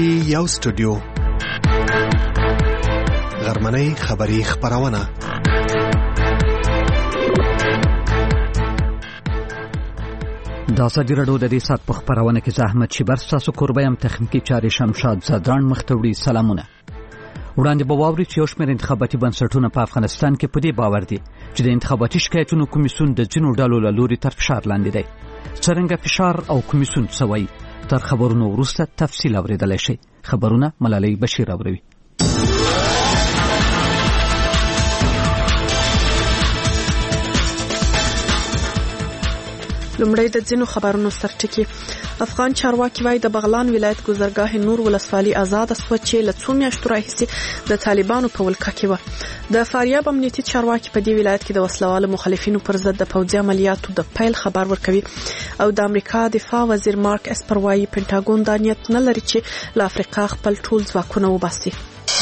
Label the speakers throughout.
Speaker 1: کې یو سټوډیو غرمنۍ خبری خبرونه
Speaker 2: د ازادي راډیو د دې سات په خبرونه کې زحمت شبر تاسو قربایم تخنیکی چاري شمشاد زدران مختوړي سلامونه. وړاندې به واوري چې یو شمېر انتخاباتي بنسټونه په افغانستان کې په دې باور دي چې د انتخاباتي شکایتونو کمیسیون د ځینو ډلو له لوري تر فشار لاندې دی. څرنګه فشار او کمیسیون څه وایي تر خبرونو وروسته تفصیل اورېدلی شئ. خبرونه ملالۍ بشیر اوروي.
Speaker 3: لومړی د ځینو خبرونو سرټکی. افغان چارواکي وايي د بغلان ولایت ګذرګاه نور ولسوالي آزاد شوه چې له څو میاشتو راهیسې د طالبانو په ولکه کې و. د فاریاب امنیتي چارواکي په دې ولایت کې د وسلوالو مخالفینو پر ضد د پوځي عملیاتو د پیل خبر ورکوي او د امریکا دفاع وزیر مارک اسپر وايي پینټاګون دا نیت نه لري چې له افریقا خپل ټول ځواکونه وباسي.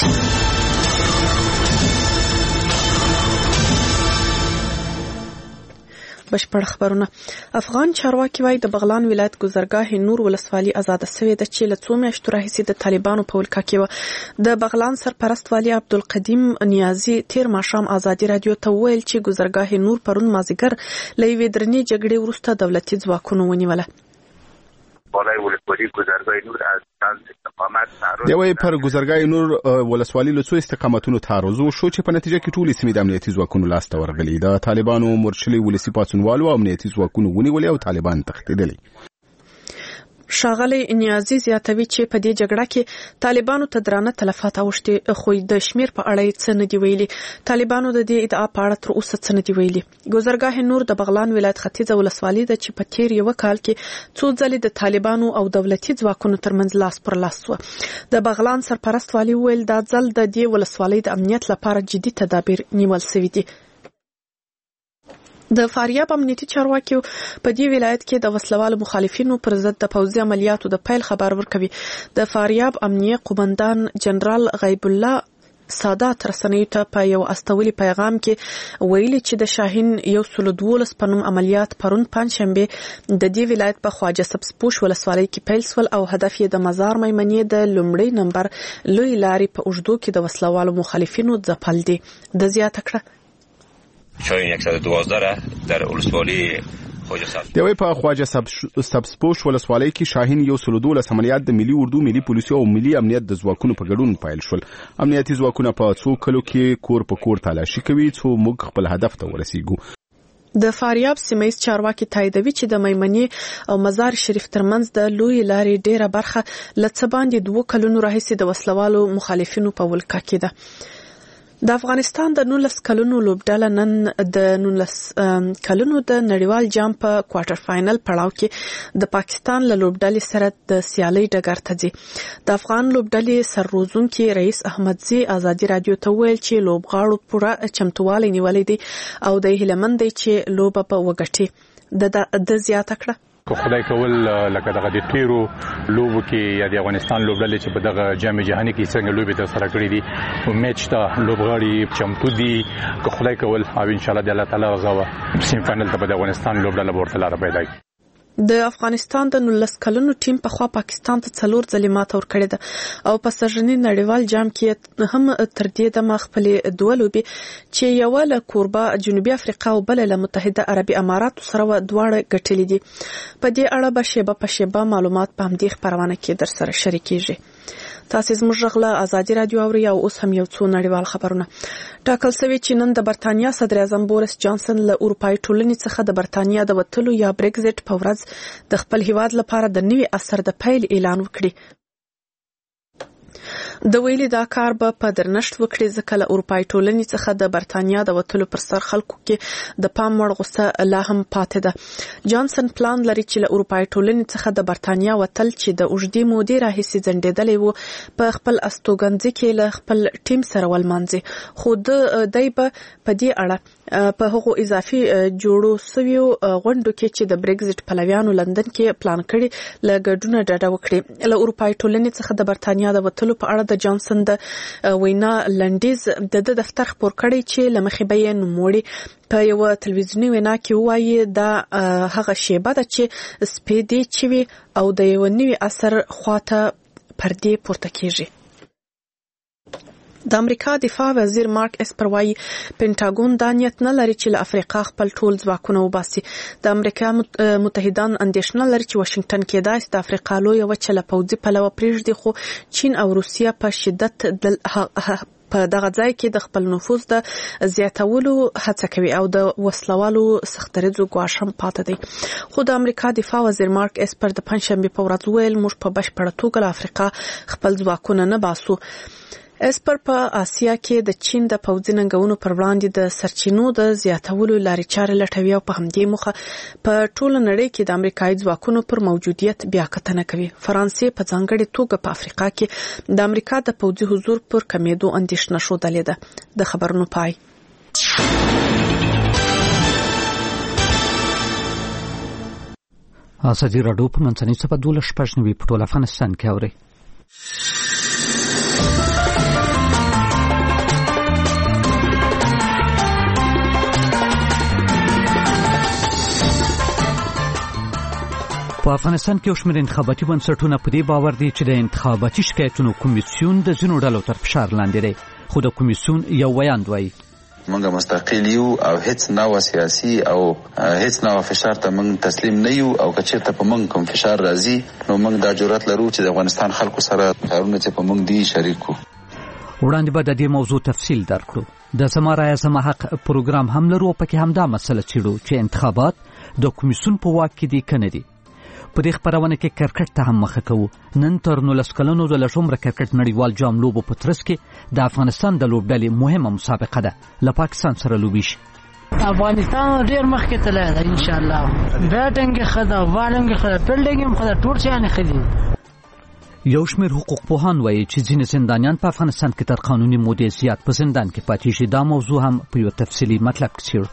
Speaker 3: بشپړ خبرونه. افغان چارواکي وايي د بغلان ولایت ګذرګاه نور ولسوالي آزاد شوه د چې له څو میاشتو راهیسې د طالبانو په ولکه کې و. د بغلان سرپرست والي عبدالقدیم نیازي تیر ماښام ازادي رادیو ته ویل چې ګذرګاه نور پرون مازیګر له یوې درنې جګړې وروسته دولتي ځواکونو ونیوله.
Speaker 4: بالای ولسوالی گذرگاه نور از استقامت تعرض
Speaker 5: دوی پر گذرگاه نور ولسوالی له څو استقامتونو تعرض شو چې په نتیجه کې ټول سیمې د امنیتي ځواکونو لاس ته ورغلي. د طالبانو مرچلي ولسی پاتونوالو او امنیتي ځواکونو ونیولې او طالبان تښتېدلي. ښاغلی نیازي زیاتوي چې په دې جګړه کې طالبانو ته درانه تلفات اوښتي خو د شمیر په اړه څه نه دی ویلي. طالبانو د دې ادعا په اړه تر اوسه څه نه دی ویلي. ګذرګاه نور د بغلان ولایت ختیځه ولسوالي ده چې په تیر یو کال کې څو ځلې د طالبانو او دولتي ځواکونو ترمنځ لاس پر لاس و. د بغلان سرپرست والي ویل دا ځل د دې ولسوالۍ د امنیت لپاره جدي تدابیر نیول شوي دي. د فاریاب امنیتي چارواکي په دې ولایت کې د وسلوالو مخالفینو پر ضد د پوځي عملیاتو د پیل خبر ورکوي. د فاریاب امنیه قومندان جنرال غیب الله سادات رسنیو ته په یو استولي پیغام کې ویلي چې د شاهین 112 په نوم عملیات پرون پنځشنبه د دې ولایت په خواجه سبزپوش ولسوالۍ کې پیل شول او هدف یې د مزار میمنې د لومړی نمبر لوی لارې په اوږدو کې د وسلوالو مخالفینو ځپل دي. د زیاته کړه
Speaker 6: شاهین 112 را در ولسوالی
Speaker 5: دوی په خواجه سبزپوش ولسوالۍ کې شاهین 112 عملیات د ملي اردو ملي پولیسو او ملي امنیت د ځواکونو په ګډون پیل شول. امنیتي ځواکونه په څو کلو کې کور په کور تلاشي کوي څو موږ خپل هدف ته ورسیږو.
Speaker 3: د فاریاب سیمه چارواکي تاییدوي چې د میمنې او مزار شریف ترمنځ د لوی لارې ډیره برخه لڅ باندې 2 کلونو راهیسې د وسلوالو مخالفینو په ولکه کې ده. د افغانستان د 19 کلونو لوبډله نن د 19 کلونو د نړیوال جام په کوارټر فائنل پړاو کې د پاکستان له لوبډلې سره د سیالۍ ډګر ته ځي. د افغان لوبډلې سرروزونکي رئیس احمدزي ازادي رادیو ته ویل چې لوبغاړو پوره چمتووالی نیولې دي او د هیلمن دی چې لوبه په وګټي. د زیاته کړه
Speaker 7: کو خدای کول لکه دغه د تیرو لوبو کې یا د افغانستان لوبډلې چې په دغه جام جهاني کې څنګه لوبې تر سره کړې دي او میچ ته لوبغاړي چمتو دي. کو خدای کول او ان شاء الله د الله تعالی رضا و سیم فائنل ته د افغانستان لوبډله ورته لار پیدا کی.
Speaker 3: د افغانستان د 19 کلونو ټیم په خوا پاکستان ته 4 ځلې ماته ورکړې ده او په سرژني نړیوال جام کې هم تر دې دمه خپل دوه لوبې چې یو له کوربه جنوبي افریقا او بل له متحده عربي اماراتو سره دواړه ګټلې دي. په دې اړه به شیبه په شیبه معلومات په همدې خبرونه کې در سره شریکېږي. تاسو زموږ غلا ازادي رادیو اوري او اوس هم یو څو نړیوال خبرونه. ټاکل شوی چې نن د برتانیا صدر اعظم بوریس جانسن له اروپای ټولنې څخه د برتانیا د وتلو یا بریگزټ په ورځ د خپل هیواد لپاره د نوي عصر د پیل اعلان وکړي. د ویلي دا کار به په درنښت وکړي ځکه له اروپای ټولنې څخه د برتانیا د وتلو پر سر خلکو کې د پام وړ غوسه لا هم پاتې ده. جانسن پلان لري چې له اروپای ټولنې څخه د برتانیا وتل چې د اوږدې مودې راهیسې ځنډېدلی و په خپل استوګنځي کې له خپل ټیم سره ولمانځي. خو دی به په دې اړه په هغو اضافي جوړو سویو غونډو کې چې د بریگزټ پلویانو لندن کې پلان کړي له ګډونه ډډه وکړي. له اروپای ټولنې څخه د برتانیا د وتلو په اړه د جانسن د وینا لنډیز د دفتر خبر کړي چې لمخې به یې نوموړي په یو تلویزیونی وینا کې وایي دا هغه شیبه ده چې سپیدې چوي او د یو نوي عصر خواته پردې پورته کیږي. د امریکا دفاع وزیر مارک اسپر وايي پینټاګون دا نیت نه لري چې له افریقا خپل ټول ځواکونه وباسي. د امریکا متحدان اندېښنه لري چې واشنگټن کېدای شي د افریقا لویه وچه له پوځي پلوه پرېږدي، خو چین او روسیه په شدت په دغه ځای کې د خپل نفوذ د زیاتولو هڅه کوي او د وسلوالو سختدریځو ګواښ هم پاتې دی. خو د امریکا دفاع وزیر مارک اسپر د پنځشنبه په ورځ ویل موږ په بشپړه توګه له افریقا خپل ځواکونه نه باسو. اسپر په آسیا کې د چین د پوځي ننګونو پر وړاندې د سرچینو د زیاتولو لارې چارې لټوي او په همدې موخه په ټوله نړۍ کې د امریکایي ځواکونو پر موجودیت بیا کتنه کوي. فرانسې په ځانګړې توګه په افریقا کې د امریکا د پوځي حضور پر کمیدو اندېښنه ښودلې ده. د خبرونو پای.
Speaker 2: ازادي راډیو په منځنۍ صفحه 12 په ټول افغانستان کې اوري. په افغانستان کې شمېر انتخاباتي بنسټونه په دې باور دي چې د انتخاباتي شکایتونو کمیسیون د ځینو ډلو تر فشار لاندې دی، خو د کمیسیون یو ویاند وایي
Speaker 8: موږ مستقل یو او هیڅ نوع سیاسي او هیڅ نوع فشار ته موږ تسلیم نه یو او که چېرته په موږ کوم فشار راځي نو موږ دا جرأت لرو چې د افغانستان خلکو سره کارونه چې په موږ دي شریک کړو.
Speaker 2: وړاندې به د دې موضوع تفصیل درکړو. د زما رایه زما حق پروګرام هم لرو، پکې همدا مسله څېړو چې انتخابات د کمیسیون په واک کې دي که نه دي. په دې خپرونه کې کرکټ ته هم مخه کوو. نن تر 19 کلونو د لږ کرکټ نړیوال جام لوبو په ترڅ کې د افغانستان د لوبډلې مهمه مسابقه ده له پاکستان سره لوبي شي.
Speaker 9: افغانستان ډیر مخکې تللی دی ان شاء الله. بیټینګ خدا بالنګ خدا فیلډینګ خدا ټول شي نه خدي.
Speaker 2: یو شمېر حقوق پوهان وایي چې ځینې زندانیان په افغانستان کې تر قانوني مودې زیات په زندان کې پاتې شي. دا موضوع هم په یو تفصیلي مطلب کې څېړو.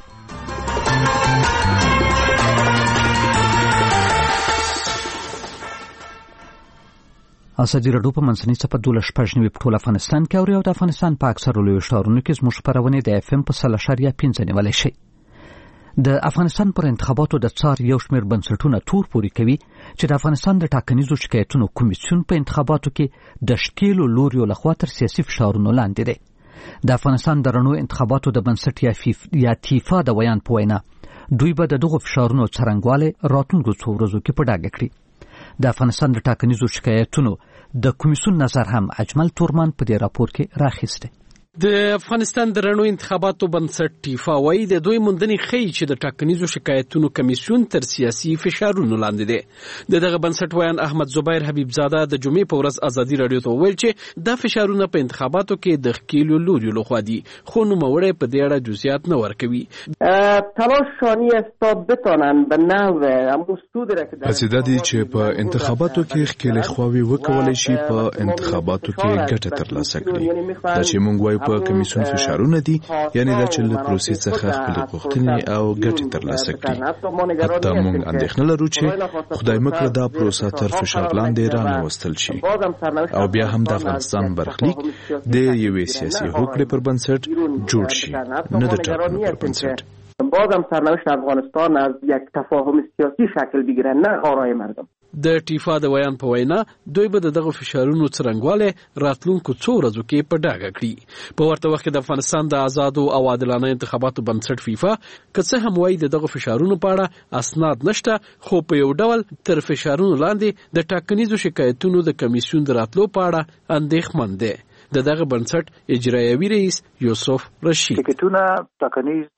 Speaker 2: ازادي راډیو په منځنۍ صفحه 12 په ټول افغانستان کې اوري او د افغانستان په اکثرو لویو ښارونو کې زموږ خپرونې د FM په 100.5 نیولای شي. د افغانستان پر انتخاباتو د څار یو شمېر بنسټونه تور پورې کوي چې د افغانستان د ټاکنیزو شکایتونو کمیسیون په انتخاباتو کې د ښکېلو لوریو لخوا تر سیاسي فشارونو لاندې دی. د افغانستان د رڼو انتخاباتو د بنسټ یا تیفا د ویان په وینا دوی به د دغو فشارونو څرنګوالی راتلونکو څو ورځو کې په ډاګه کړي. د افغانستان د ټاکنیزو شکایتونو د کمیسیون نظر هم اجمل تورمان په دې راپور کې راخیسته.
Speaker 10: د افغانستان د رڼو انتخاباتو بنسټ ټیفا وايي د دوی موندنې ښیي چې د ټاکنیزو شکایتونو کمیسیون تر سیاسي فشارونو لاندې دی. دغه بنسټ ویان احمد زبیر حبیب زاده د جمعې په ورځ ازادي راډیو ته وویل چې دا فشارونه په انتخاباتو کې د ښکېلو لوریو لخوا دي، خو نوموړی په دې اړه جزئیات نه ورکوي.
Speaker 11: تلاشانی است تا بتانند به نحو مستود را که
Speaker 12: پسیده دي چې په انتخاباتو کې ښکېلې خواوې وکولای شي په انتخاباتو کې ګټه ترلاسه کړي. دا چې موږ وایو په کمیسیون فشارونه دي، یعنی دا چې له پروسې څخه خپل غوښتنې او ګټې ترلاسه کړي. حتی موږ اندېښنه لرو چې خدای مکړه دا پروسه تر فشار لاندې رانوستل شي او بیا هم د افغانستان برخلیک د یوې سیاسي هوکړې پر بنسټ جوړ شي، نه د ټاکنو پر بنسټ.
Speaker 11: باز هم سرنوشت افغانستان از یک تفاهم سیاسی شکل بگیره، نه آرای مردم.
Speaker 10: د ټیفا د ویان په وینا دوی به دغه فشارونو څرنګوالی راتلونکو څو ورځو کې په ډاګه کړي. په ورته وخت کې د افغانستان د آزادو او عادلانه انتخاباتو بنسټ فیفا که څه هم وایي دغه فشارونو په اړه اسناد نشته، خو په یو ډول تر فشارونو لاندې د ټاکنیزو شکایتونو د کمیسیون د راتلو په اړه اندېښمن دی. دغه بنسټ اجرایوي رئیس یوسف رشید
Speaker 13: ټاکنیزونه ټاکنیز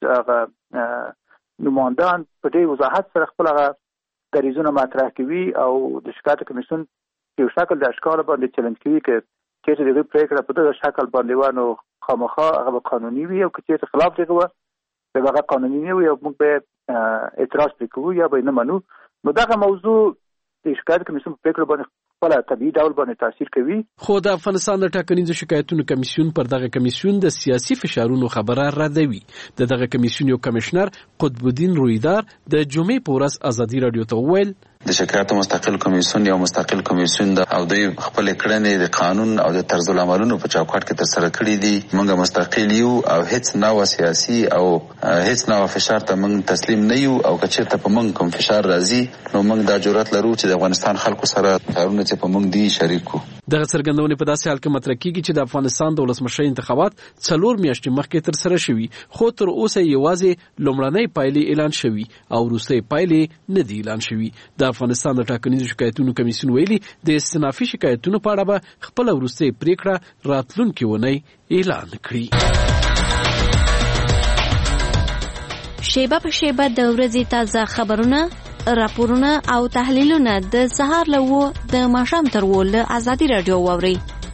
Speaker 13: نمایندان په دې وضاحت سره خپل دریزونه مطرح کوي او د شکایت کمیسیون یو شکل د اشکال باندې چیلنج کوي چې چې دغه پریکړه په دغه شکل باندې وانه خامخا هغه قانوني وي او چې خلاف دی هغه قانوني نه وي او موږ به اعتراض وکړو یا به نه منو. نو دغه موضوع د شکایت کمیسیون په پریکړه باندې په طبيعي ډول باندې تاثیر کوي.
Speaker 10: خو د افغانستان د ټاکنیزو شکایتونو کمیسیون پر دغه کمیسیون د سیاسي فشارونو خبره ردوي. دغه کمیسیون یو کمشنر قطب الدین رویدار د جمعې په ورځ ازادي راډیو ته وویل
Speaker 8: د شکایت مستقل کمیسیون یو مستقل کمیسیون ده او دوی خپل کړنې د قانون او د طرز العملونو په چوکاټ کې ترسره کړې دي. موږ مستقل یو او هیڅ نوع سیاسي او هیڅ نوع فشار ته موږ تسلیم نه یو او که چېرته په موږ کوم فشار راځي نو موږ دا جرأت لرو چې د افغانستان خلکو سره کارونه چې په موږ دي شریک کړو.
Speaker 10: دغه څرګندونې په داسې حال کې مطرح کیږي چې د افغانستان د ولسمشر انتخابات 4 میاشتې مخکې تر سره شوي، خو تر اوسه یوازې لومړنۍ پایلې اعلان شوي او وروستۍ پایلې نه دي اعلان شوي. د افغانستان د ټاکنیزو شکایتونو کمیسیون ویلي د استنافي شکایتونو په اړه به خپل وروستۍ پریکړه راتلونکي اونۍ اعلان کړي.
Speaker 14: شیبه په شیبه د ورځې تازه خبرونه، راپورونه او تحلیلونه د سهار له 9 د ماښام تر 10 له ازادي رادیو واوري.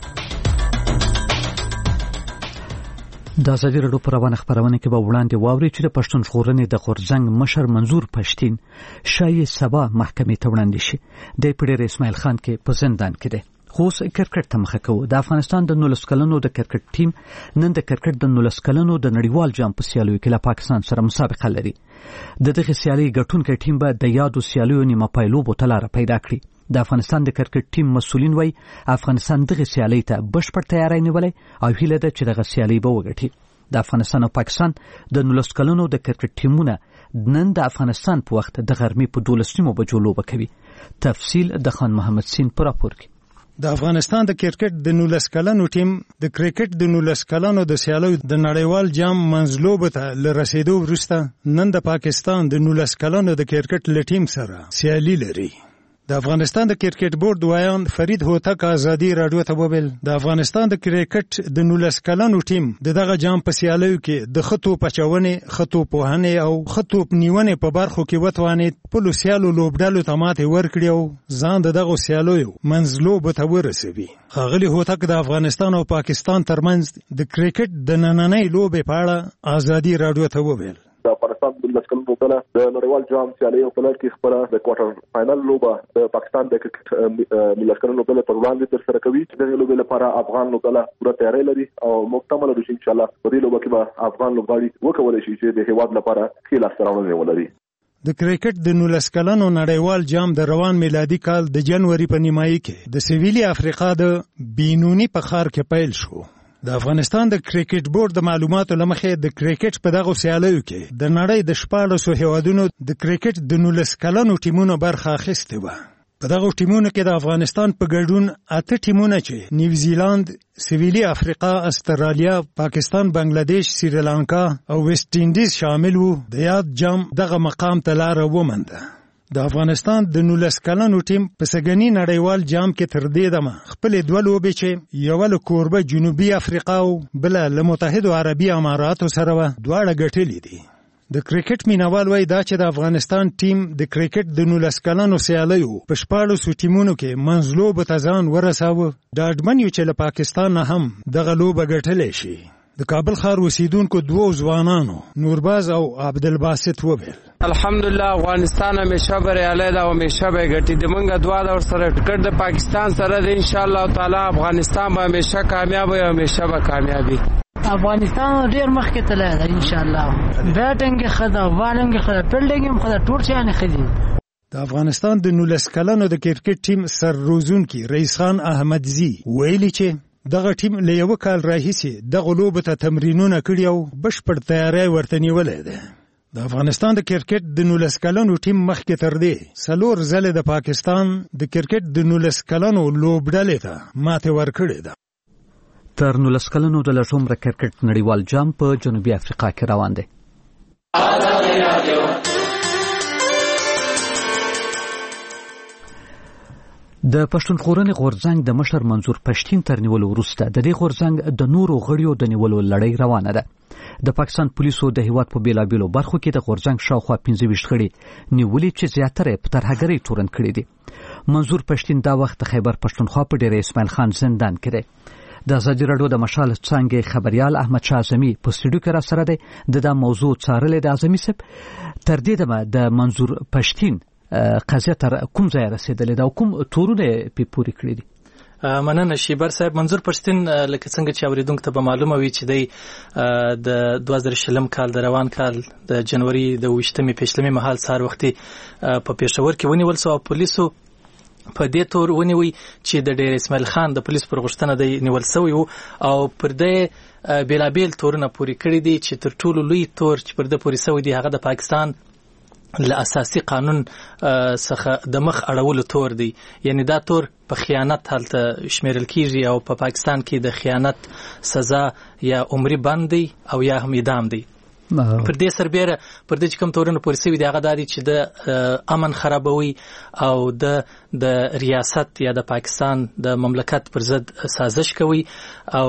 Speaker 2: د ازادي رادیو پر روانه خبرونه کې به وړاندې واوري چې د پښتون ژغورنې د غورځنګ مشر منظور پښتين شایي سبا محکمې ته وړاندې شي. د پډیر اسماعیل خان کې په زندان کې دی. خو کرکټ ته مخه کوو. د افغانستان د 19 کلنو د کرکټ ټیم نن د کرکټ د 19 کلنو د نړیوال جام په سیالیو کې له پاکستان سره مسابقه لري. د دغه سیالي ګټونکي ټیم به د یادو سیالیو نیمه پایلوبو ته لار پیدا کړي. د افغانستان د کرکټ ټیم مسؤلین وایي افغانستان دغه سیالي ته بشپړ تیاری نیولې او هیله ده چې دغه سیالي به وګټي. د افغانستان او پاکستان د 19 کلنو د کرکټ ټیمونه نن د افغانستان په وخت د غرمې په 12 بجو لوبه کوي. تفصیل د خان محمد سین پر راپور کې.
Speaker 15: د افغانستان د کرکټ د 19 کلنو ټیم د کرکټ د 19 کلنو د سیالیو د نړیوال جام منځلوبه ته لرسیدو وروسته نن د پاکستان د 19 کلنو د کرکټ ټیم سره سیالي لري. د افغانستان د کرکټ بورډ وایان فرید هوتک ازادي رادیو ته وویل د افغانستان د کرکټ د 19 کلنو ټیم دغه جام په سیالیو کې د خطو پچونې، خطو پوهنې او خطو نیونې په برخو کې وتوانید په لوسیالو لوبډالو ته ماته ورکړي او ځان دغه سیالیو منځلوبه ته ورسوي. ښاغلي هوتک د افغانستان او پاکستان ترمنځ د کرکټ د نننۍ لوبې په اړه ازادي رادیو ته وویل
Speaker 16: د افغانستان د لسکلو لوبډله د نړیوال جام سیالیو په لړ کې خپل د کوارټر فائنل لوبه د پاکستان د کرکټ لسکلو لوبډله پر وړاندې ترسره کوي. د دې لوبې لپاره افغان لوبډله پوره تیاری لري او مکمل دي ان شاء الله په دې لوبه کې به افغان لوبغاړي وکولای شي چې د هیواد لپاره ښه لاسته راوړنې ولري.
Speaker 15: د کرکټ د 19 کلنو نړیوال جام د روان میلادي کال د جنوري په نیمایي کې د سویلي افریقا د بینونی په ښار کې پیل شو. د افغانستان د کرکټ بورډ د معلوماتو لمخې د کرکټ په دغه سیالیو کې د نړۍ د 14 هیوادونو د کرکټ د 19 کلنو ټیمونو برخه اخیستې و. په دغه ټیمونو کې د افغانستان په ګډون 8 ټیمونه چې نیوزیلاند، سویلي افریقا، استرالیا، پاکستان، بنگلاديش، سریلانکا او ویسټ انډیز شامل وو د یاد جام دغه مقام ته لار ومنده. د افغانستان د 19 کلنو ټیم په سګنی نړیوال جام کې تر دې دمه خپل دوه لوبې چې یو له کوربه جنوبي افریقا او بل له متحده عربي اماراتو سره دواړه ګټلې دي. د کرکټ مینوال وایي دا چې د افغانستان ټیم د کرکټ د 19 کلنو سیالیو په 14 ټیمونو کې منځلوبه ته ځان ورساوه. ډاډمن یو چې له پاکستان نه هم دغه لوبه ګټلې شي. د کابل ښار اوسیدونکو دوه ځوانانو نورباز او عبدالباسط وویل
Speaker 17: الحمدلله افغانستان همیشه بریالی ده او همیشه به ګټي. د موږ دعا ده ورسره ټکټ د پاکستان سره ده. ان شاء الله تعالی افغانستان به همیشه کامیاب وي او همیشه به کامیابی.
Speaker 9: افغانستان ډیر مخکې تللی ده ان شاء الله. بیټینګ خدا والنګ خدا فیلډینګ خدا ټول شي نه خدي.
Speaker 15: د افغانستان د 19 کلنو د کرکټ ټیم سر روزونکي رئیس خان احمدزي ویلي چې دغه ټیم له یو کال راهیسې دغه لوبه ته تمرینونه کړي او بشپړ تیاری ورته نیولې ده. د افغانستان د کرکټ د 19 کلنو ټیم مخکې تر دې 4 ځله د پاکستان د کرکټ د 19 کلنو لوبډلې ته ماته ورکړې ده.
Speaker 2: تر 19 کلنو د لټومره کرکټ نړیوال جام په جنوبي افریقا کې روان دی. د پښتون ژغورنې غورځنګ د مشر منظور پښتين تر نیولو وروسته د دې غورځنګ د نورو غړیو د نیولو لړۍ روانه ده. د پاکستان پولیسو د هیواد په بیلابیلو برخو کې د غورځنګ شاوخوا 15 غړي نیولې چې زیاتره په ترهګرۍ تورن کړي دي. منظور پښتين دا وخت د خیبر پښتونخوا په ډیر اسماعیل خان زندان کې دی. د ازادي رادیو د مشال څنګه خبريال احمد شاه اعظمي په سټوډیو کې را سره دی. د موضوع څارلې د اعظمي صاحب تر دې د منظور پښتين قضیه تر کوم ځای رسیدلې دا کوم تورونه په پوری کړی دي؟
Speaker 18: مننه شیبر صاحب. منظور پښتين لکه څنګه چې اوریدونکو ته به معلومه وي چې د 2020 کال د روان کال د جنوري د 28 پېشلمې مهال سهار وختي په پېښور کې ونیول شو او پولیسو په دې تور ونیوي چې د ډیر اسماعیل خان د پولیس پر غوښتنه د نیول شوی او پر دې بیلابیل تورونه پوری کړی دي چې تر ټولو لوی تور چې پر دې پوری شوی دی هغه د پاکستان له اساسي قانون څخه د مخ اړولو تور دی. یعنی دا تور په خیانت هلته شمیرل کیږي او په پاکستان کې د خیانت سزا یا عمري بند دی او یا هم اعدام دی. پر دې سربېره پر دې چې کوم تورونه پورې شوي دي هغه دا دي چې د امن خرابوي او د ریاست یا د پاکستان د مملکت پر ضد سازش کوي او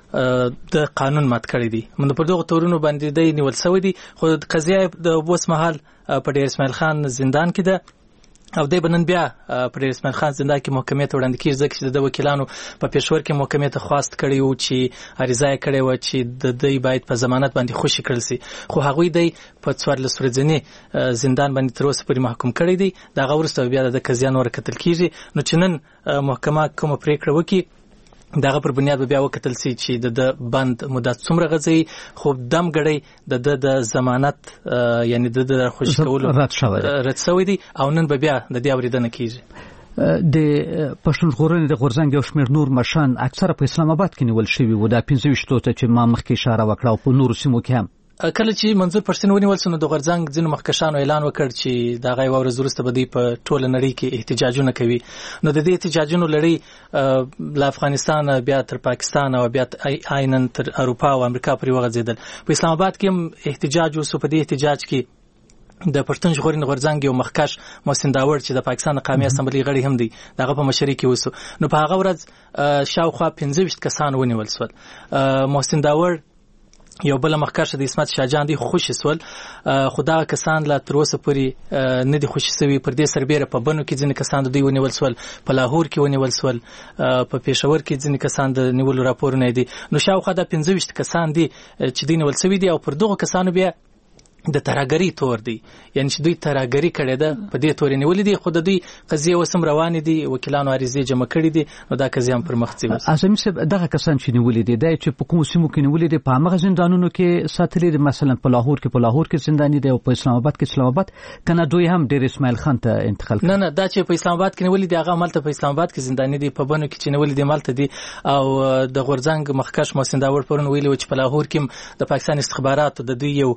Speaker 18: د قانون مات کړی دي. موږ په دغه تورونو باندې دی نیول شوی دي. خو قضیه د اوس مهال په ډیر اسماعیل خان زندان کې ده او د بنن بیا پر ډیر اسماعیل خان زندان کې محکمې ته وړاندې کیږي ځکه چې د وکیلانو په پېښور کې محکمې ته خواست کړی و چې عریضه یې کړې و چې د دوی باید په ضمانت باندې خوشي کړل شي، خو هغوی دی په 14 ورځني زندان باندې تر اوسه پورې محکوم کړی دی. دغه وروسته بیا د قضیه نور کتل کیږي. نو چې نن محکمه کومه پریکړه وکړي دغه پر بنیاد بیا وکتل شي چې د بند مدت څومره غځي. خو دم غړي د ضمانت یعنی د خوشی کولو رد شوی دی او نن بیا د دې اوریدنه کیږي.
Speaker 2: د پښتون ژغورنې د غورځنګ یو شمېر نور مشران اکثره په اسلام آباد کې نیول شوي و. دا 15 ته چې ما مخکې اشاره وکړه او په نورو سیمو کې هم
Speaker 18: کله چې منظور پښتون ونیول شو نو د غورځنګ ځینو مخکښانو اعلان وکړ چې دا غي ورځ وروسته به دی په ټوله نړۍ کې احتجاجونه کوي. نو د دې احتجاجونو لړۍ له افغانستان بیا تر پاکستان او بیا عینن تر اروپا او امریکا پورې وغځیدل. په اسلام آباد کې هم احتجاج وسو. په دې احتجاج کې د پښتون ژغورنې غورځنګ یو مخکښ محسن داور چې د پاکستان قومي اسمبلی غړي هم دی دغه په مشرۍ کې وسو. نو په هغه ورځ شاوخوا 15 کسان ونیول شول. محسن داور یو بل مخکښ د اسمت شاهجان دی خوشی سول، خو دا کسان لا تر اوسه پورې نه دي خوشی سوي. پر دې سربېره په بنو کې ځینې کسان د دوی ونیول سول، په لاهور کې ونیول سول، په پېښور کې ځینې کسان د نیولو راپورونه دي. نو شاوخوا د 15 کسان دي چې دوی نیول سوي دي او پر دغه کسانو بیا د ترهګرۍ تور دی. یعنی چې دوی ترهګري کړې ده په دې تور نیولې دي. خو د دوی قضیه وسم روانې دي، وکیلانو عریضې جمع کړې دي. نو دا قضیه هم پر مخ ځي.
Speaker 2: اعظمي صاحب دغه کسان چې نیولې دي د چې په کوم سیمو کې نیولې دي په هغه زندانونو کې ساتلې دي؟ مثلا په لاهور کې زنداني دي او په اسلام آباد کې اسلام آباد کنه دوی هم ډیر اسماعیل خان ته انتقال کړي؟
Speaker 18: نه دا چې په اسلام آباد کې نیولې دي هغه ملته په اسلام آباد کې زنداني دي، په بنو کې چې نیولې دي ملته دي. او د غورځنګ مخکښ محسن داور پرون ویلي و چې په لاهور کې د پاکستان استخباراتو د دوی یو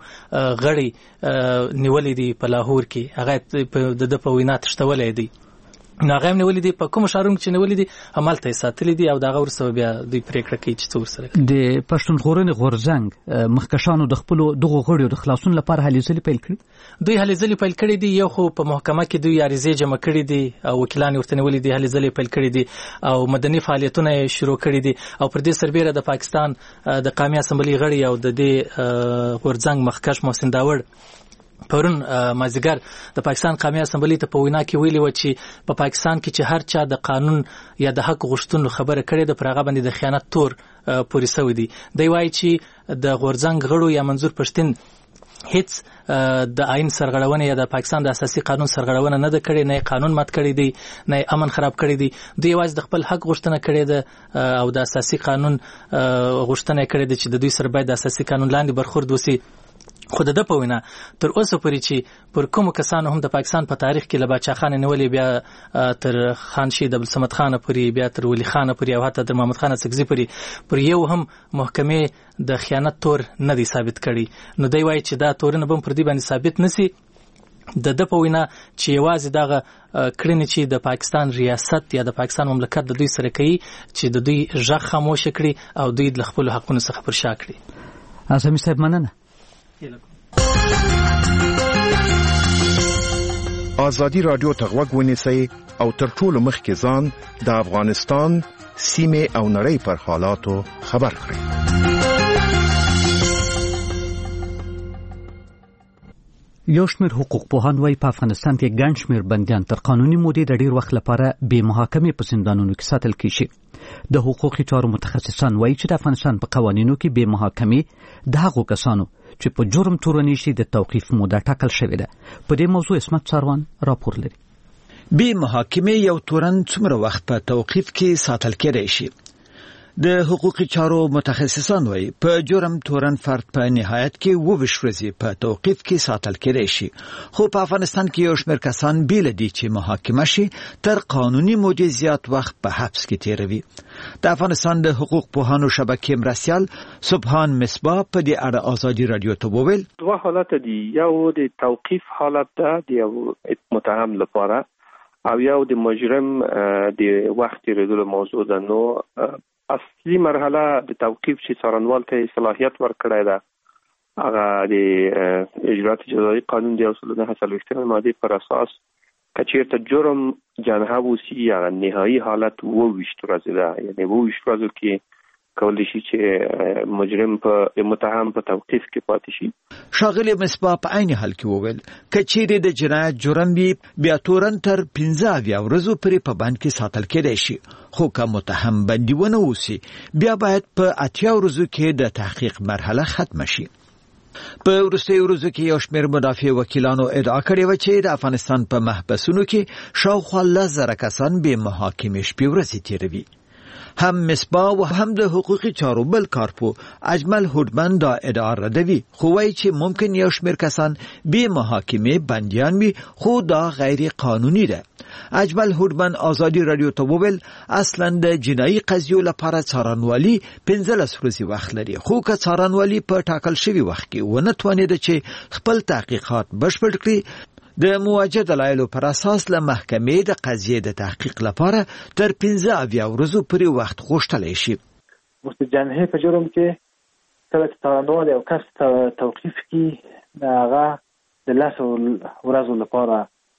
Speaker 18: غړي نیولې دي په لاهور کې، هغه د په وینا تشتولې دي. نو هغه نیولې دي په کوم شهرونو کې نیولې دي همالته ساتلې دي او دغه ورسره بیا دوی پریکړه کوي چې څو سره
Speaker 2: د پښتون ژغورنې غورځنګ مخکښانو د خپل دغه غړیو د خلاصون لپاره هلې ځلې پیل کړي.
Speaker 18: دوی هلې ځلې پیل کړي دي. یو خو په محکمه کې دوی عریضې جمع کړي دي او وکیلان ورته نیولې دي، هلې ځلې پیل کړي دي او مدني فعالیتونه شروع کړي دي. او پر دې سربېره د پاکستان د قومي اسمبلی غړي او د دې غورځنګ مخکښ محسن داور پرون مازیګر د پاکستان قومي اسمبلی ته په وینا کې ویلي و چې په پاکستان کې چې هر چا د قانون یا د حق غوښتنو خبره کړې ده پر هغه باندې د خیانت تور پورې شوی دی. دی وایي چې د غورځنګ غړو یا منظور پښتون هیڅ د آئین سرغړونه یا د پاکستان د اساسي قانون سرغړونه نه ده کړې، نه قانون مات کړی دی، نه امن خراب کړی دی. دوی یوازې د خپل حق غوښتنه کړې ده او د اساسي قانون غوښتنه کړې ده چې د دوی سره باید د اساسي قانون لاندې برخورد وسی. خو د په وینا تر اوسه پورې چې پر کوم کسانو هم د پاکستان په تاریخ کې له باچا خان نیولې بیا تر خان شهید عبدالصمد خان پورې بیا تر ولی خان پورې او حتی تر محمد خان سکزي پورې پر یو هم محکمې د خیانت تور نه دی ثابت کړي. نو دی وایي چې دا تورونه به پر دې باندې ثابت نسی. د په وینا چې یوازې دغه کړنې چې د پاکستان ریاست یا د پاکستان مملکت د دوی سره کوي چې د دوی غږ خاموش کړي او دوی د خپل حقونو څخه پر شا کړي.
Speaker 2: اعظمي صاحب مننه.
Speaker 19: ازادي رادیو ته غوږ ونیسئ او تر ټولو مخکې ځان د افغانستان سیمې او نړۍ پر حالاتو خبر کړئ.
Speaker 2: یو شمېر حقوق پوهان وايي په افغانستان کې ګڼ شمېر بندیان تر قانوني مودې د ډیر وخت لپاره بې محاکمې په زندانونو کې ساتل کیږي. د حقوقي چارو متخصصان وايي چې د افغانستان په قوانینو کې بې محاکمې د هغو کسانو چې په جرم تورنی شي د توقیف موده ټاکل شوې ده. په دې موضوع اسمت ساروان راپور لري.
Speaker 20: بې محاکمې یو تورن څومره وخت په توقیف کې ساتل کېدای شي؟
Speaker 2: د حقوقي چارو متخصصان وایي په جرم تورن فرد په نهایت کې 22 ورځې په توقیف کې ساتل کېدای شي، خو په افغانستان کې یو شمېر کسان بیل دي چې محاکمه شي تر قانوني مودې زیات وخت په حبس کې تیروي. د افغانستان د حقوق پوهانو شبکې مرستیال سبحان مصباح په دې اړه ازادي رادیو ته وویل
Speaker 20: دوه حالت دي، یو د توقیف حالت ده د یو متهم لپاره او یو د مجرم د وخت تیریدلو موضوع ده. نو اصلي مرحله د توقیف چې څارنوال ته صلاحیت ورکړی ده هغه د اجرات جزایي قانون د 1940 ماده پر اساس کچیرته جرم جنحه وسی یا نهایی حالت 22 ورځې ده، یعنی 22 ورځې کې کولی شي چې مجرم په متهم په توقیف کې پاتې شي.
Speaker 2: ښاغلی مصباح په عین حال کې وویل کچېرې د جنایت جرم وي بیا تورن تر 15 ورځو پورې په بند کې ساتل کېدای شي، خو که متهم بندي ونه اوسي بیا باید په 80 ورځو کې د تحقیق مرحله ختمه شي. په وروستیو ورځو کې یو شمېر مدافع وکیلانو ادعا کړې وه چې د افغانستان په محبسونو کې شاوخوا 10,000 کسان بې محاکمې شپې ورځې تیروي. هم مصباح و هم د حقوقي چارو بل کارپو اجمل هوډمن دا ادعا ردوي، خو وایي چې ممکن یو شمېر کسان بې محاکمې بندیان وي، خو دا غیر قانوني ده. اجمل هوډمن ازادي رادیو ته وویل اصلا د جنایي قضیو لپاره څارنوالي 15 ورځې وخت لري، خو که څارنوالي په ټاکل شوي وخت کې ونه توانېده چې خپل تحقیقات بشپړ کړي د مواجه دلایلو پر اساس له محکمې د قضیې د تحقیق لپاره تر 15 ورځو پورې وخت غوښتلی شي.
Speaker 13: مستجنه په جرم کې کله چې څارنوال یو کس توقیف کړي هغه د 10 ورځو لپاره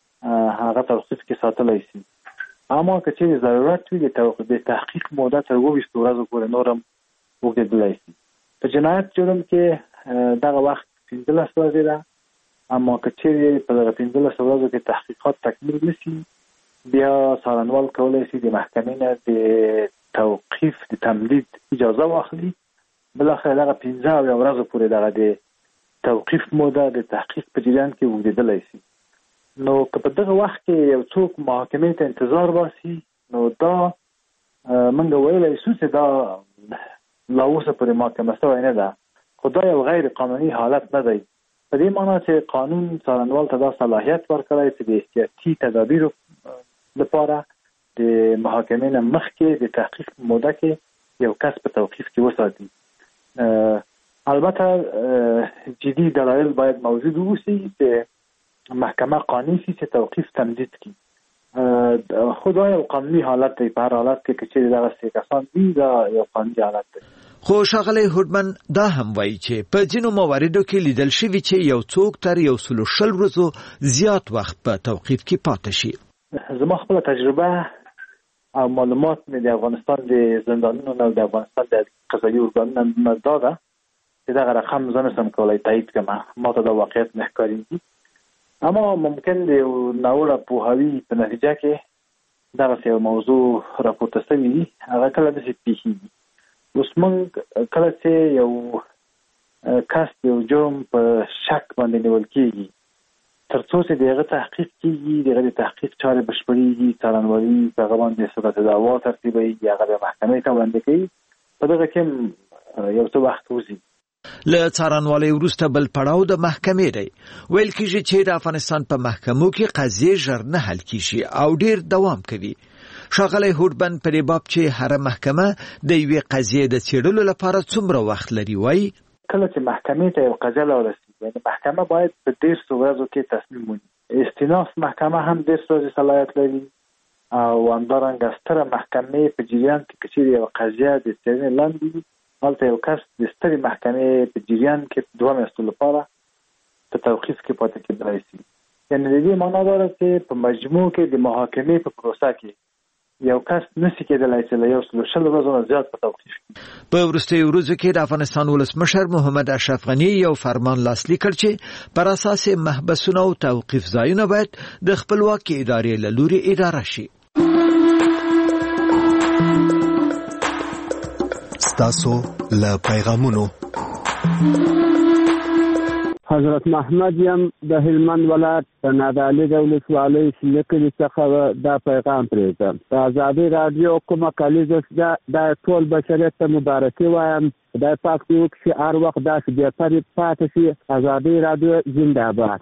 Speaker 13: هغه توقیف کې ساتلی شي، اما که چې ضرورت وي د تحقیق موده تر 22 ورځو پورې نورم وګڼل شي. په جنایت جرم کې دغه وخت 15 ورځې ده، اما که چیرې په دغه 15 ورځو کې تحقیقات تکمیل نشي بیا څارنوال کولی شي د محکمې نه د توقیف د تمدید اجازه واخلي، بالاخره دغه 15 ورځو پورې دغه د توقیف موده د تحقیق په جریان کې اوږدېدلی شي. نو که په دغه وخت کې یو څوک محاکمې ته انتظار باسي نو دا موږ ویلی شو چې دا لا اوسه پورې محاکمه شوی نه ده، خو دا یو غیر قانوني حالت نه دی. په دې معنی چې قانون څارنوال ته دا صلاحیت ورکړی چې د احتیاطي تدابیرو لپاره د محاکمې نه مخکې د تحقیق موده کې یو کس په توقیف کې وساتي. البته جدي دلایل باید موجود اوسي چې محکمه قانع شي چې توقیف تمدید کړي، خو دا یو قانوني حالت دی. په هر حالت کې چې دغه کسان دي دا یو قانوني حالت دی.
Speaker 2: خو ښاغلی هوډمن دا هم وایي چې په ځینو مواردو کې لیدل شوي چې یو څوک تر 120 ورځو زیات وخت په توقیف کې پاتې شي.
Speaker 13: زما خپل تجربه او معلومات مې د افغانستان د زندانونو او د افغانستان د قضایي ارګانونو دا ده چې دغه رقم زه نشم کولی تایید کړم، ما ته دا واقعیت نه ښکارېږي، اما ممکن د یو ناوړه پوهاوي په نتیجه کې دغسې یو موضوع راپورته شوي وي، هغه کله داسې پیښېږي. اوس موږ کله چې یو کس یو جرم په شک باندې نیول کېږي تر څو چې د هغه تحقیق کېږي، د هغه د تحقیق چارې بشپړېږي، څارنوالي په هغه باندې صورت دعوا ترتیبوي، هغه د محکمې ته وړاندې کوي، په دغه کې یو څه وخت وځي.
Speaker 2: له څارنوالۍ وروسته بل پړاو د محکمې دی. ویل کېږي چې د افغانستان په محکمو کې قضیې ژر نه حل کېږي او ډېر دوام کوي. ښاغلی هوډمن په دې باب چې هره محکمه د یوې قضیې د څېړلو لپاره څومره وخت لري وایي
Speaker 13: کله چې محکمې ته یو قضیه راورسېږي، یعنې محکمه باید په 13 ورځو کې تصمیم ونیسي. استیناف محکمه هم 13 ورځې صلاحیت لري او همدارنګه ستره محکمې په جریان کې که چیرې یوه قضیه د څېړنې لاندې وي هلته یو کس د سترې محکمې په جریان کې 2 میاشتو لپاره په توقیف کې پاتې کېدلی شي. یعنې د دې معنا دا ده چې په مجموع کې د محاکمې په پروسه کې یو کس نشي کېدلی چې له 120 ورځو نه زیات په توقیف کړي.
Speaker 2: په وروستیو ورځو کې د افغانستان ولسمشر محمد اشرف غني یو فرمان لاسلیک کړ چې پر اساس محبسونه او توقیف ځایونه باید د خپلواکې ادارې له لوري اداره شي.
Speaker 1: ستاسو له پیغامونو
Speaker 21: حضرت محمد یم د هلمند ولایت د نادعلي د ولسوالۍ لیکلي څخه دا پیغام پرېږدم. د ازادي رادیو کومه کلیزه ده دا ټول بشریت ته مبارکي وایم. خدای پاک دې وکړي هر وخت داسې بېپرې پاتې شي. ازادي رادیو زنده باد.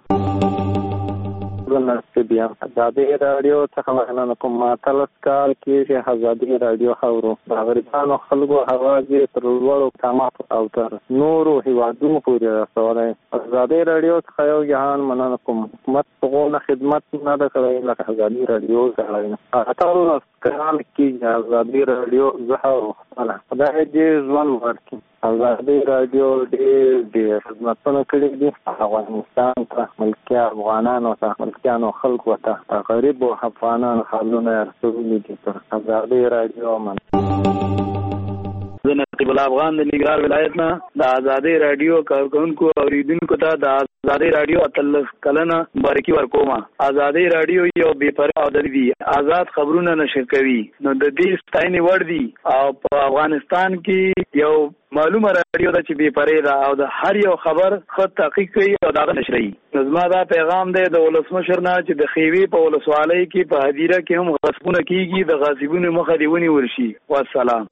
Speaker 21: ازادي رادیو څخه مننه کوم. ما تلس کال کې ازادي رادیو خبرو د غریبانو خلکو اواز تر لوړو مقاماتو او تر نورو هیوادونو پورې رسولی. ازادي رادیو څخه یو جهان مننه کوم. حکومت څنګه خدمت نه ده کړې لکه ازادي رادیو ځای. اتلس کال کې ازادي رادیو زه خدای دې ځوان ورکړي. ازادي رادیو ډېر خدمتونه کړي دي افغانستان ته، ملکي افغانانو ته، ملکیانو خلکو ته، غریبو افغانانو حالونه رسولي دي. ازادي رادیو من
Speaker 22: زه نقیب الله افغان د ننګرهار ولایت نه د ازادي رادیو کارکونکو اوریدونکو ته د ازادي رادیو اتلس کلنه مبارکي ورکوم. ازادي رادیو یو بې پروا او د آزاد خبرونه نشر کوي، نو د دې ستاینې وړ دي او په افغانستان کې یو معلومه رادیو ده چې بې پرې ده او د هر یو خبر ښه تحقیق کوي او دغه نشروي. نو زما دا پیغام دی د ولسمشر نه چې د خیوې په ولسوالۍ کې په هدیره کې هم غصبونه کیږي، د غاصبونو مخه دې ونیول شي. والسلام.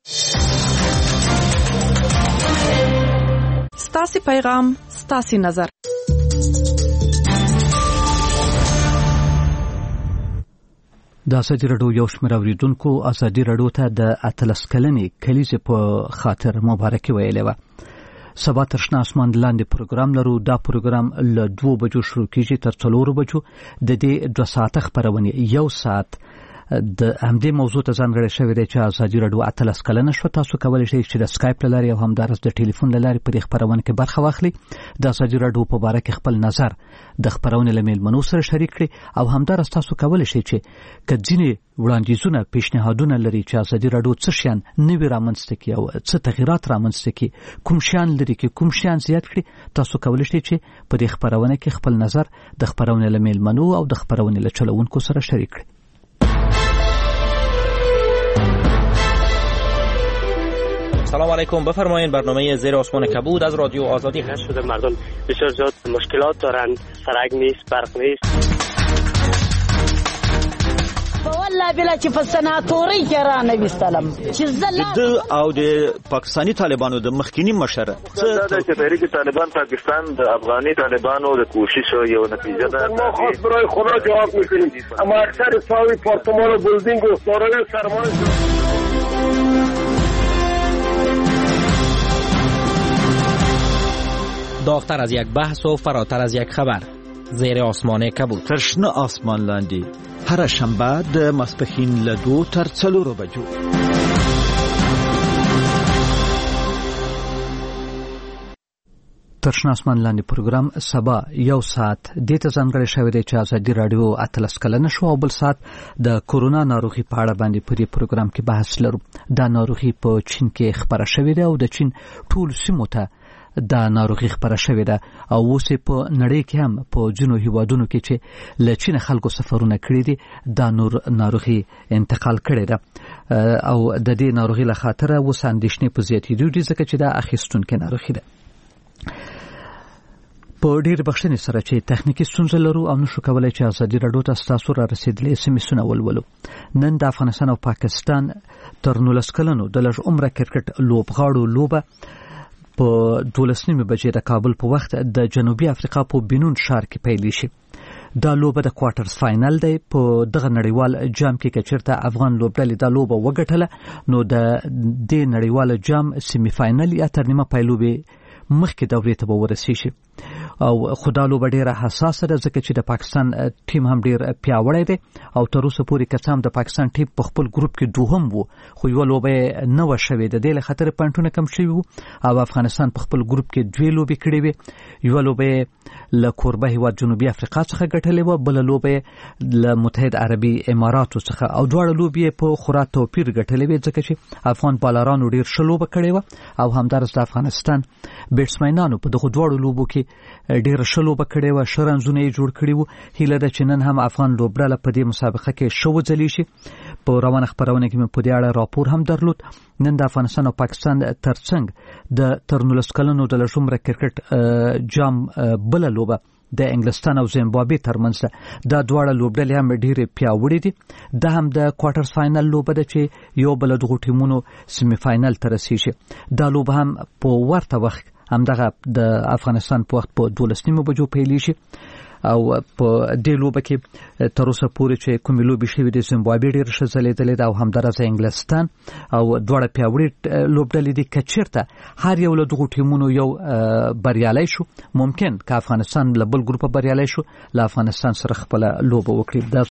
Speaker 3: ستاسي پیغام ستاسي نظر.
Speaker 2: د ازادي رادیو یو شمېر اوریدونکو ازادي رادیو ته د 18 کلنې کلیزې په خاطر مبارکي ویلې وه. سبا تر شنه اسمان لاندې پروګرام لرو. دا پروګرام له 2 بجو شروع کیږي تر 4 بجو. د دې 2 ساعته خبرونه 1 ساعت د همدې موضوع ته ځانګړی شوی دی چې ازادي رادیو 18 کلنه شو. تاسو کولی شئ چې د سکایپ له لارې او همدارس د ټلیفون له لارې په دې خبرونه کې برخه واخلئ. د ازادي رادیو په باره کې خپل نظر د خبرونې له میلمنو سره شریک کړئ او همدارس تاسو کولی شئ چې که ځینې وړاندیزونه پیشنهادونه لري چې ازادي رادیو څه شیان نوي رامنځته کړي او څه تغیرات رامنځته کړي، کوم شیان لري کې کوم شیان زیات کړي، تاسو کولی شئ چې په دې خبرونه کې خپل نظر د خبرونې له میلمنو او د خبرونې له چلوونکو سره شریک کړئ.
Speaker 23: سلام علیکم. بفرمایید. برنامه زیر آسمان کبود از رادیو آزادی
Speaker 24: شده. مردم بسیار زیاد مشکلات دارند، سرک نیست، برق نیست.
Speaker 25: والله بلا چې په سناتوري کې را نوستلم چې
Speaker 23: د او د پاکستانی طالبانو د مخکینی مشر
Speaker 26: چې تحریک طالبان پاکستان د افغاني طالبانو د کوشش یو نتیجه ده.
Speaker 27: ما خاص برای خدا جواب میکنیم. اما اکثر ساوی پارتمان و بلدینگ و سارای سرمایه
Speaker 23: داغتر از یک بحث و فراتر از یک خبر. زیر آسمان کبود.
Speaker 2: تر شنه آسمان لاندې هر شنبه د ماسپښین له 2 تر 4 بجو. تر شنه آسمان لاندې پروګرام سبا 1 ساعت د ته ځانګړی شوی دی چې ازادي رادیو 18 کلنه شو او بل ساعت د کورونا ناروغي په اړه باندې په دې پروګرام کې بحث لرو. دا ناروغي په چین کې خبره شوې ده او د چین ټول سیمو ته دا ناروغي خبره شوې ده او اوس په نړۍ کې هم په جنو هیوادونو کې چې له چین خلکو سفرونه کړي دي دا ناروغي انتقال کړي ده او د دې ناروغي له خاطره اوس اندېښنې په زیاتېدو دي ځکه چې دا اخیستونکې ناروغي ده. په ډېر بخښنې سره چې تخنیکی ستونزې لرو او نشو کولای چې ازادي رادیو ته ستاسو را رسېدلې SMS-ونه ولولو. نن د افغانستان او پاکستان تر 19 کلنو د لږ عمره کرکټ لوبغاړو لوبه په 12 بجې د کابل په وخت د جنوبي افریقا په بینون ښار کې پیل شي. دا لوبه د کوارټرز فائنل دی. په دغه نړیوال جام کې کچرته افغان لوبډلې دا لوبه وګټله نو د دې نړیوال جام سیمی فائنل یا تر نیمه پایلوبې مخکې دورې ته به ورسیږي او خدا لوبه ډیره حساسه ده ځکه چې د پاکستان ټیم هم ډیر پیاوړی دی او تر اوسه پورې که هم د پاکستان ټیم په خپل ګروپ کې دوهم وو خو یو لوبه نه و شوې د دې له خاطر پوینټونه کم شوي وو او افغانستان په خپل ګروپ کې 2 لوبې کړې وې. یو لوبه له کوربه هیواد جنوبي افریقا څخه ګټلې و، بل لوبه له متحد عربي اماراتو څخه او دواړه لوبې په خورا توپیر ګټلې وې ځکه چې افغان بالرانو ډیر ښه لوبه کړې و او همدارس د افغانستان بیټسمنانو په دغه دواړو لوبو کې ډیر شلو بکړې و شرنزونه جوړ کړي وو. هیله ده چې نن هم افغان لوبډله په دې مسابقه کې شو ځلی شي. په روانه خبرونه کې مې په دې اړه راپور هم درلود. نن د افغانستان او پاکستان ترڅنګ د تر 19 کلونو د لومړي کرکټ جام بل لوبه د انګلستان او زیمبابوې ترمنځ دا دواړه لوبډلې هم ډېرې پیاوړې دي. دا هم د کوارټر فائنل لوبه ده چې یو بل دغه ټیمونو سیمه فائنل ته رسیږي. دا لوبه هم په ورته وخت همدغه د افغانستان په وخت په 12 بجو پیل شي او په دې لوبه کې تر اوسه پورې چې کومې لوبې شوې د زیمبابوې ډېر ښه ځلېدلې ده او همدارس انګلستان او دواړه پیاوړې لوبډلې دي. که چېرته هر یو له دغو ټیمونو یو بریالی شو، ممکن که افغانستان له بل ګروپه بریالی شو له افغانستان سره خپله لوبه وکړي. دا